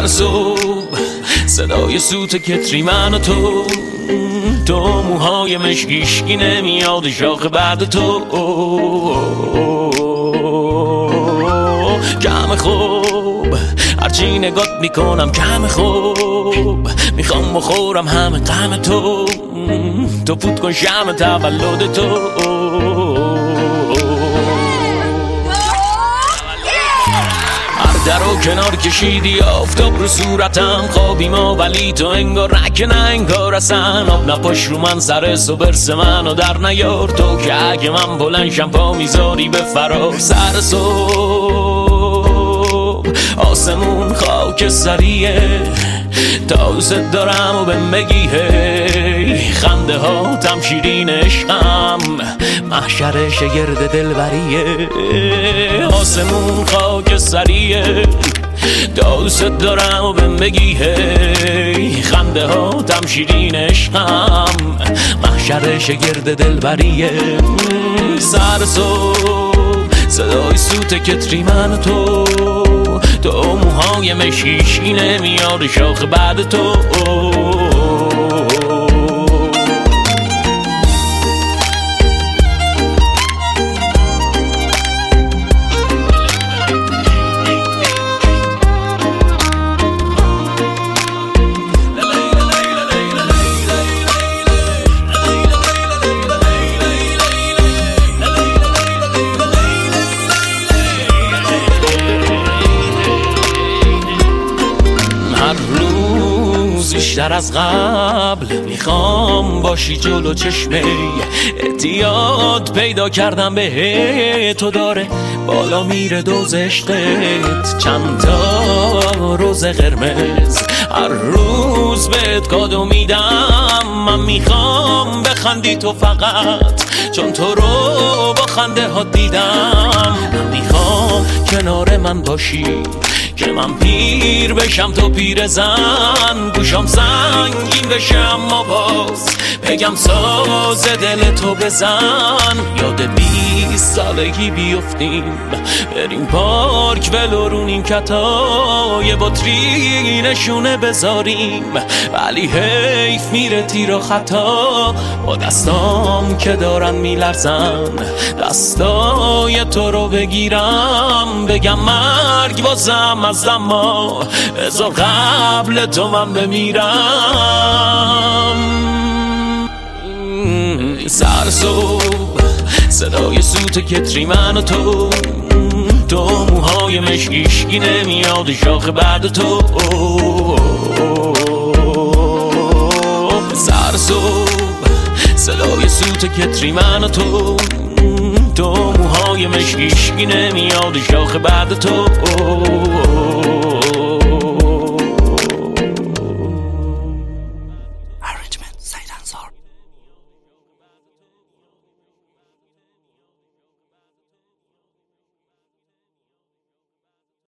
سر صبح صدای سوت کتری من و تو موهای مشکیشکی نمیاد شاخ بعد تو کم خوب هرچی نگات میکنم کم خوب میخوام بخورم همه غم تو فوت کن شمع تولد تو در و کنار کشیدی آفتاب رو صورتم خوابی ما ولی تو انگار نکه نه انگار اصلا آب نپاش رو من سر برس منو در نیار تو که اگه من بلنشم پا میذاری به فرار سر صبح آسمون خاک سریه تا دوست دارم و بهم بگی هی خنده ها تم شیرین عشقم محشر شگرد دلبریه آسمون خاک سریه تا دوست دارم و بهم بگی هی خنده ها تم شیرین عشقم محشر شگرد دلبریه سر صبح صدای سوت کتری من و تو موهای مشیشکی نمیاد شاخ بعد تو بیشتر از قبل میخوام باشی جلو چشمه اعتیاد پیدا کردم به تو داره بالا میره دوز عشقت چند تا روز قرمز هر روز بهت کادو میدم من میخوام بخندی تو فقط چون تو رو با خنده ها دیدم من میخوام کنار من باشی که من پیر بشم تو پیر زن گوشم سنگین بشه اما باز بگم ساز دل تو بزن یاد 20 سالگی بیفتیم بریم پارک ولو رو نیمکتا یه بطری نشونه بذاریم ولی حیف میره تیر و خطا با دستام که دارن میلرزن دستای تو رو بگیرم بگم مرگ بازم از اما بذار قبل تو من بمیرم سر صبح صدای سوت کتری من و تو موهای مشکیشکی نمیاد شاخ بعد تو سر صبح صدای سوت کتری من و تو موهای مشکیشکی نمیاد شاخ بعد تو